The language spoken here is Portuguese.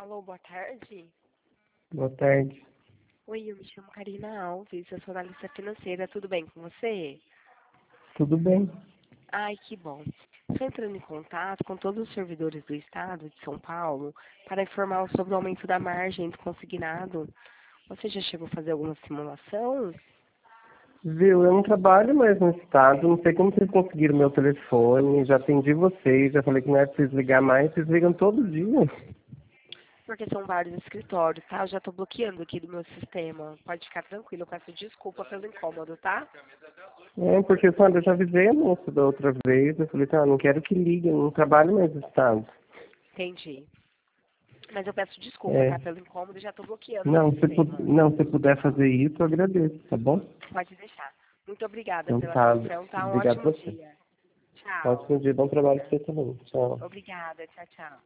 Alô, boa tarde. Boa tarde. Oi, eu me chamo Karina Alves, eu sou analista financeira, tudo bem com você? Tudo bem? Ai, que bom. Estou entrando em contato com todos os servidores do Estado de São Paulo para informar sobre o aumento da margem do consignado. Você já chegou a fazer alguma simulação? Viu, eu não trabalho mais no estado, não sei como vocês conseguiram meu telefone, já atendi vocês, já falei que não é preciso ligar mais, vocês ligam todo dia. Porque são vários escritórios, tá? Eu já estou bloqueando aqui do meu sistema. Pode ficar tranquilo, eu peço desculpa pelo incômodo, tá? Porque quando eu já avisei a moça da outra vez, eu falei, não quero que ligue, eu não trabalho mais no estado. Entendi. Mas eu peço desculpa, É, tá? Pelo incômodo e já estou bloqueando não, no sistema. se puder fazer isso, eu agradeço, tá bom? Pode deixar. Muito obrigada Então pela tá, atenção, tá? Um obrigado ótimo a você. dia. Tchau. Ótimo dia, bom trabalho pra você também. Tchau. Obrigada. Tchau, tchau.